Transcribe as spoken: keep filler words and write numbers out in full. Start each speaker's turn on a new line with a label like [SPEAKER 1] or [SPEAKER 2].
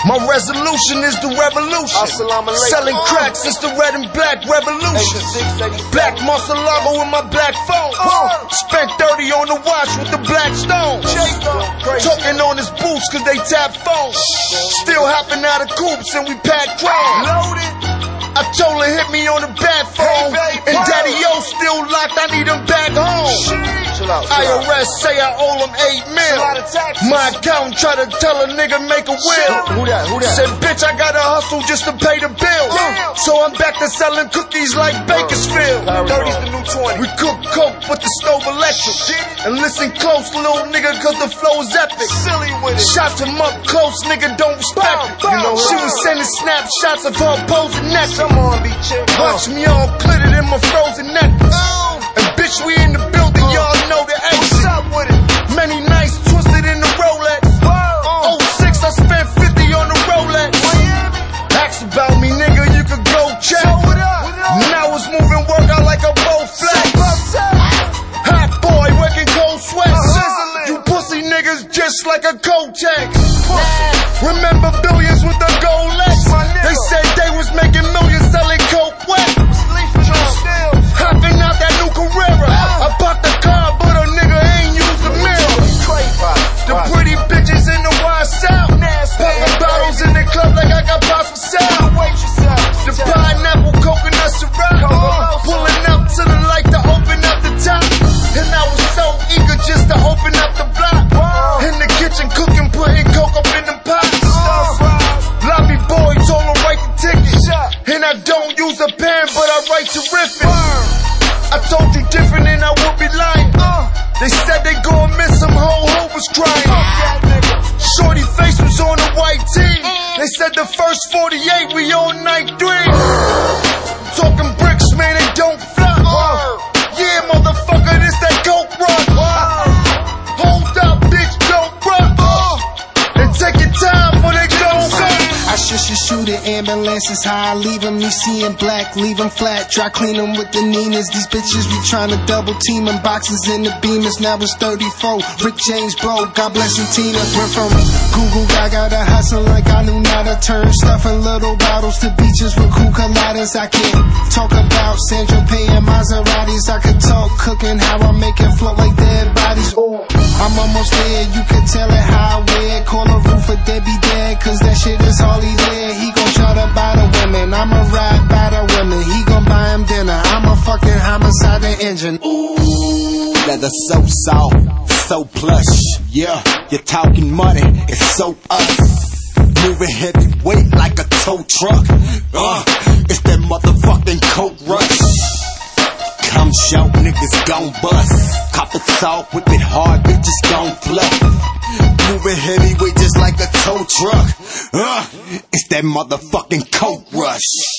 [SPEAKER 1] My resolution is the revolution. Selling cracks, it's the red and black revolution. Black Marcelago with my black phone. Spent thirty on the watch with the black stone. Talking on his boots cause they tap phones. Still hopping out of coops and we pack chrome. I told her hit me on the back phone. And Daddy O still locked, I need him back home. I R S say I owe him eight mil. My accountant try to tell a nigga make a will.
[SPEAKER 2] Who that? Who that?
[SPEAKER 1] Said bitch I gotta hustle just to pay the bills. So I'm back to selling cookies like Bakersfield.
[SPEAKER 2] thirty's the new twenty.
[SPEAKER 1] We cook coke with the stove electric. And listen close little nigga cause the flow is epic.
[SPEAKER 2] Silly with it.
[SPEAKER 1] Shots him up close, nigga don't respect it. You know she was sending snapshots of her posing next.
[SPEAKER 2] Come on, be chill.
[SPEAKER 1] Watch me all glittered in my frozen necklace. And bitch, we in the building, y'all know the exit.
[SPEAKER 2] What's up with it?
[SPEAKER 1] Many nights twisted in the Rolex. oh six, I spent fifty on the Rolex. Ask about me, nigga, you could go check. Now it's moving work out like a Bowflex. Hot boy working cold sweats. You pussy niggas just like a Kotex. Remember billions with the gold Lex? They said they was making millions selling coke wet. Hopping out that new Carrera. I popped the car, but a nigga ain't used the mirror. The pretty bitches in the wide south. Popping bottles in the club like I got pops for sale. The pineapple coconut Ciroc. Pulling up to the light to open up the top. And I was so eager just to open up the block. In the kitchen cooking, putting coke up in the pots. Lobby boy told him write the ticket. And I don't use a pen, but I write terrific. I told you different and I would be lying. They said they gon' miss him, whole hope was crying. Shorty face was on a white tee. They said the first forty-eight, we on night three. Talking bricks, man, they don't fly. Yeah, motherfucker, this that coke run. Hold up, bitch, don't run. And take your time for they don't go.
[SPEAKER 3] I should should shoot an ambulance is how I leave him. Me seeing black, leave him flat. Try clean him with the Ninas. These bitches be trying to double team him. Boxes in the Beamers, now it's thirty-four. Rick James, bro, God bless you, Tina. Went from Google, I gotta hustle like I knew not to turn. Stuffing little bottles to beaches with cool coladas. I can't talk about Sandra Pay and Maseratis. I could talk cooking, how I make it float like dead bodies. Oh, I'm almost there, you can tell it how I wear. Call a roof for Debbie Dad, cause that shit is hardly there. He gon' try to buy the women, I'ma ride by the women. He gon' buy him dinner, I'm a fucking homicide the engine.
[SPEAKER 4] Ooh, leather so soft, so plush. Yeah, you're talking money, it's so us. Moving heavy weight like a tow truck. Uh, it's that motherfucking coke rush. Come show, niggas gon' bust. Cop it soft, whip it hard, bitches gon' fluff. Moving heavyweight just like a tow truck. Uh, it's that motherfucking coke rush.